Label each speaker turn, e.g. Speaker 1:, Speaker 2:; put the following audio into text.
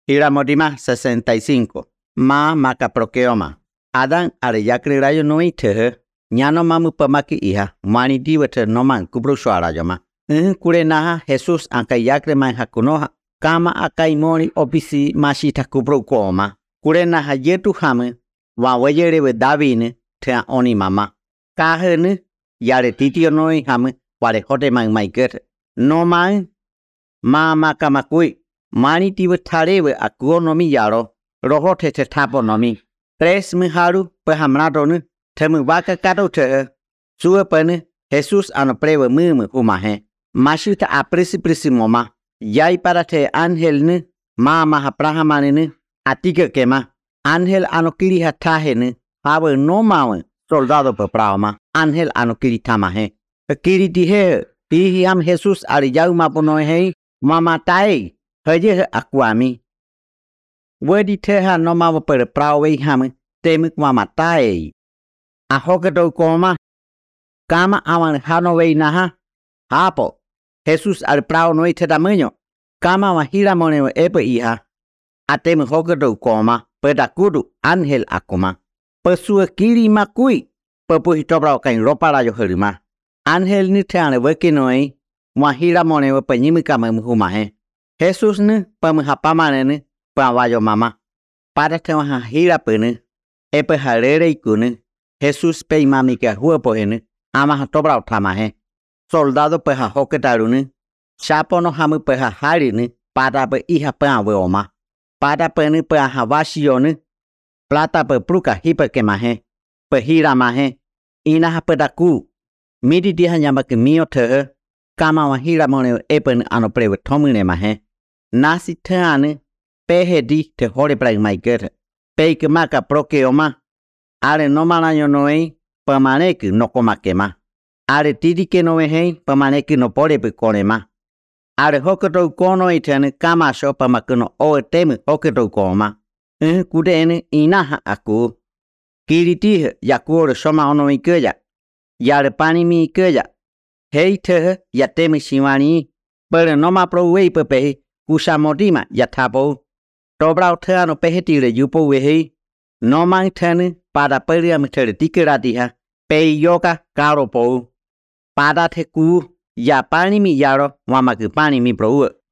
Speaker 1: Hiramodima 65. Ma macaprokeoma. Adán areyacre no ite. Nyano mamu pamaki iha. Mani diwate noman kubrushwara yoma. Kurenaha Jesus ankayakre man hakunoha. Kama akaimori opisi mashita kubrukuoma. Kurenaha yetu hame. Wawayere davine te oni mama. Kahene yare titio noi hame. Wale hote man maiket. No man. Ma makamakui. Mani tiwe tarewe akuonomi yaro. Roho te taponomi. Tres miharu pehamradonu. Temu waka kato te. Sue pene. Jesus anoprewe mumu humahe. Mashita aprisi moma. Yai para te angel ne. Ma mahaprahamane ne. Atika kema. Angel anokiri hatahe ne. Hawe no mawe. Soldado pepraoma. Angel anokiri tamahe. Kiri dihe. Tihi am Jesus ariyau maponohe. Mama tai. Haje akuami. Wedi teha no mawa per prawe hame. Temik mama tai. Ahokedo koma. Kama awan hanowe naha. Hapo. Jesus al prao no ite damanyo. Kama wahira moneo epe iha. Atem hokedo koma. Pedakudu angel akoma. Pesua kiri makui. Pepu hitobrao kain ropa rayo herima. Angel ni teane weki noi. Wahira moneo penyimika memuhumahe. Jesus ne pamhapamane ne pawayo mama. Para te wahira pene. Epe harere ikune. Jesus pe mami ke huepohene. Ama hatobrao tamahe. Soldado peha hoketarune. Chapo no hamu peha harine. Para pe iha peawe oma. Para pene peha havashione. Plata pe pruka hipe kemahe. Pe hira mahe. Inaha pedaku. Midi diha nyamake mio tehe. Kama wahira moneo epen anoprewe tomine mahe. Nasi teane. Pehe di te hore prai maikete. Peike maka prokeoma. Are no manayo noei. Pamaneki no komakema. Are tidike no hei. Pamaneki no porepe konema. Are hoketo kono itene kama sho pamakuno oe teme hoketo koma. Kudene inaha aku. Kiritihe yakuore shoma ono ikeja. Yare pani mi ikeja. Hei tehe yateme shiwani. Pere noma pro wei pepe. Kusamodima yatapo. Dobrao teano pehetire yupo wehe. No man tene para peria mitere tikeratiha. Pei yoga karopo. Para te ku. Ya pani mi yaro. Wamaku pani mi pro.